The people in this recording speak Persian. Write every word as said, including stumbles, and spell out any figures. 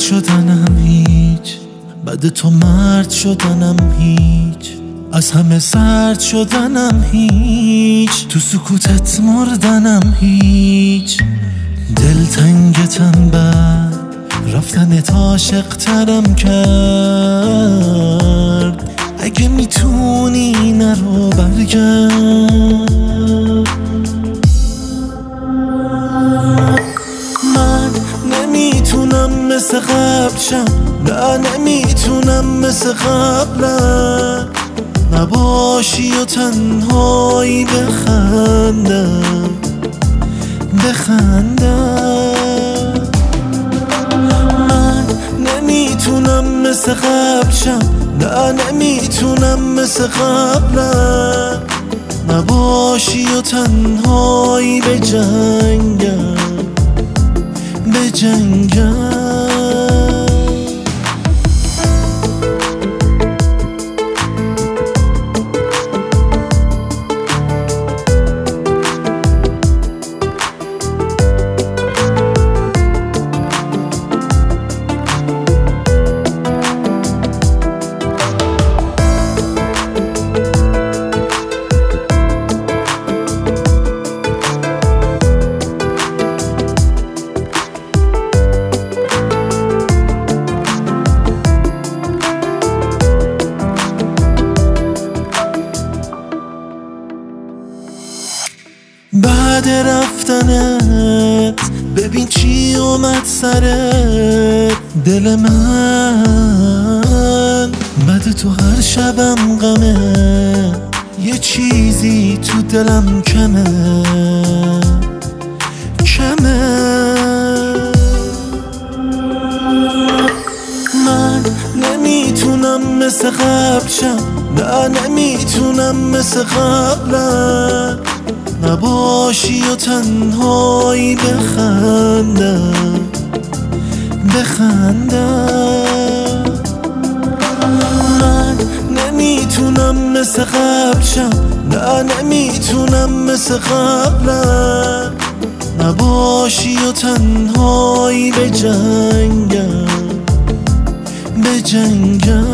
شدنم هیچ، بعد تو مرد شدنم هیچ، از همه سرد شدنم هیچ، تو سکوتت مردنم هیچ. دلتنگتم بعد رفتنت عاشق‌ترم کرد، اگه میتونی نرو برگرد. من نمیتونم مثل قبل شم، نه نمیتونم مثل قبلم، نباشی و تنهایی بخندم بخندم. من نمیتونم مثل قبل شم، نه نمیتونم مثل قبلم، نباشی و تنهایی بجنگم بجنگم. بعد رفتنت ببین چی اومد سرت، دل من بعد تو هر شبم غمه، یه چیزی تو دلم کمه کمه. من نمیتونم مثل قبل شم، نه نمیتونم مثل قبلم، نباشی و تنهایی بخندم بخندم. من نمیتونم مثل قبل شم، نه نمیتونم مثل قبلم، نباشی و تنهایی بجنگم بجنگم.